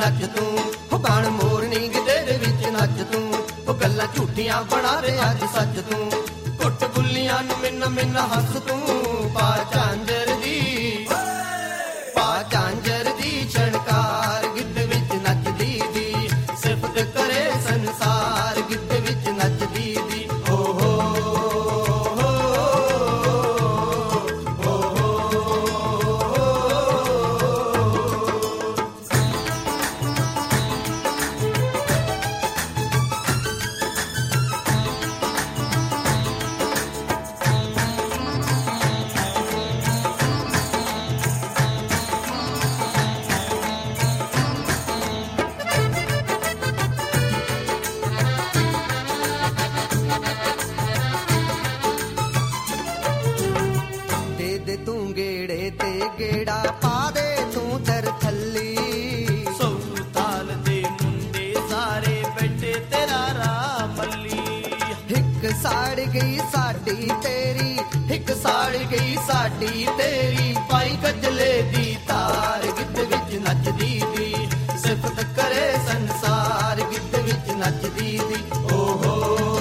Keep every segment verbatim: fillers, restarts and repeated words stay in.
ਨੱਚ ਤੂੰ, ਹੋ ਬਣ ਮੋਰਨੀ ਗਿੱਧੇ ਦੇ ਵਿੱਚ ਨੱਚ ਤੂੰ, ਉਹ ਗੱਲਾਂ ਝੂਠੀਆਂ ਬਣਾ ਰਿਹਾ ਅੱਜ ਸੱਚ ਤੂੰ, ਘੁੱਟ ਬੁੱਲੀਆਂ ਨੂੰ ਮਿੰਨ ਮਿੰਨ ਹੱਸ ਤੂੰ, ਪਾ ਝਾਂਜਰ ਦੀ ਪਾ ਝਾਂਜਰ ਦੀ ਛਣਕਾਰ ਗਿੱਧੇ ਵਿੱਚ ਨੱਚਦੀ ਦੀ, ਸਿਫਤ ਕਰੇ ਸੰਸਾਰ ਗਿੱਧੇ ਵਿੱਚ ਨੱਚਦੀ ਦੀ। ਹੋ ਹੋ ਤੂੰ ਗੇੜੇ ਤੇ ਗੇੜਾ ਪਾ ਦੇ ਤੂੰ ਦਰ ਥੱਲੀ, ਸੌ ਤਾਲ ਦੇ ਮੁੰਡੇ ਸਾਰੇ ਬੈਠੇ ਤੇਰਾ ਰਾਹ ਮੱਲੀ। ਹਿੱਕ ਸਾੜ ਗਈ ਸਾਡੀ ਤੇਰੀ, ਹਿੱਕ ਸਾੜ ਗਈ ਸਾਡੀ ਤੇਰੀ, ਪਾਈ ਗਜਲੇ ਦੀ ਤਾਰ ਗਿੱਧੇ ਵਿੱਚ ਨੱਚਦੀ ਦੀ, ਸਿਫਤ ਕਰੇ ਸੰਸਾਰ ਗਿੱਧੇ ਵਿੱਚ ਨੱਚਦੀ ਦੀ। ਓ ਹੋ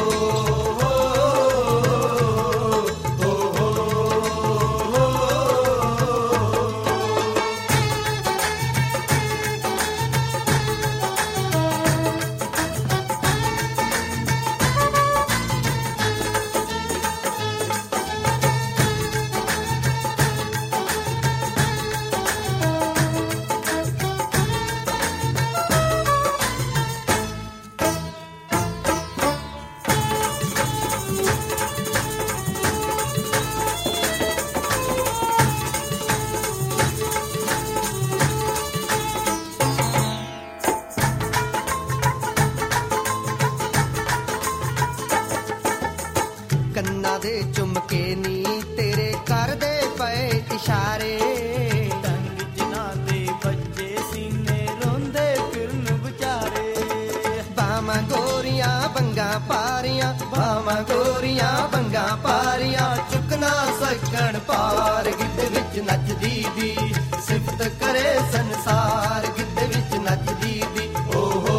ਕੰਨਾਂ ਦੇ ਝੁਮਕੇ ਨੀ ਤੇਰੇ ਕਰਦੇ ਪਏ ਇਸ਼ਾਰੇ, ਟੰਗ ਜਿਨ੍ਹਾਂ ਦੇ ਬੱਚੇ ਸੀਨੇ ਰੋਂਦੇ ਫਿਰਨ ਵਿਚਾਰੇ। ਬਾਵਾਂ ਗੋਰੀਆਂ ਬੰਗਾਂ ਪਾਰੀਆਂ, ਬਾਵਾਂ ਗੋਰੀਆਂ ਬੰਗਾਂ ਪਾਰੀਆਂ, ਚੁੱਕ ਨਾ ਸਕਣ ਪਾਰ ਗਿੱਧੇ ਵਿੱਚ ਨੱਚਦੀ ਦੀ, ਸਿਫਤ ਕਰੇ ਸੰਸਾਰ ਗਿੱਧੇ ਵਿੱਚ ਨੱਚਦੀ ਦੀ। ਓ ਹੋ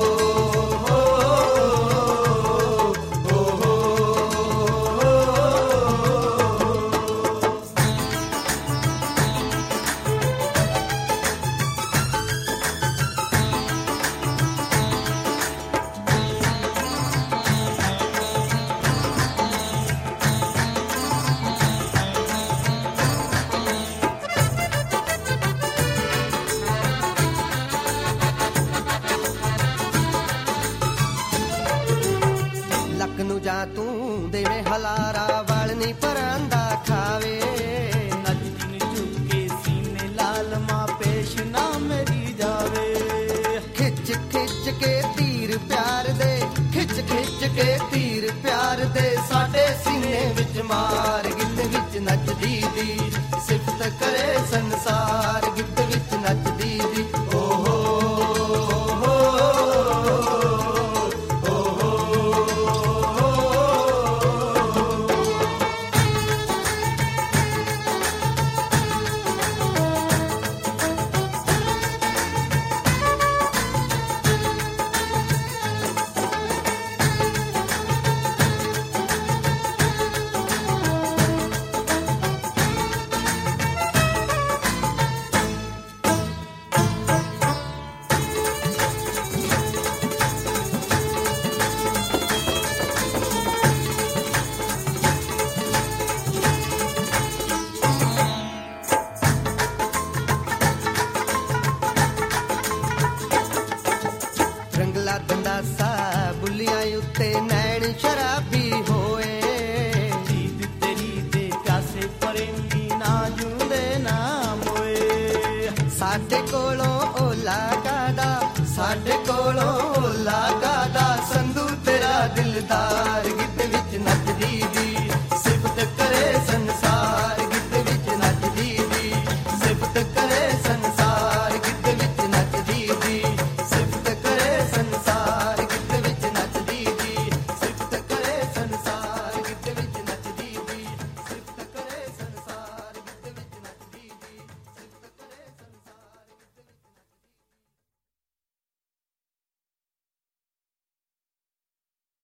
ਲੱਕ ਨੂੰ ਜਾ ਤੂੰ ਦੇਵੇਂ ਹਲਾਰਾ, ਵਾਲ ਨੀ ਪਰਾਂਦਾ ਖਾਵੇ, ਨੱਚਦੀ ਨੀ ਝੁਕ ਕੇ ਸੀਨੇ ਲਾਲ ਮਾਂ ਪੇਸ਼ ਨਾ ਮੇਰੀ ਜਾਵੇ। ਖਿੱਚ ਖਿੱਚ ਕੇ ਤੀਰ ਪਿਆਰ ਦੇ, ਖਿੱਚ ਖਿੱਚ ਕੇ ਤੀਰ ਪਿਆਰ ਦੇ, ਸਾਡੇ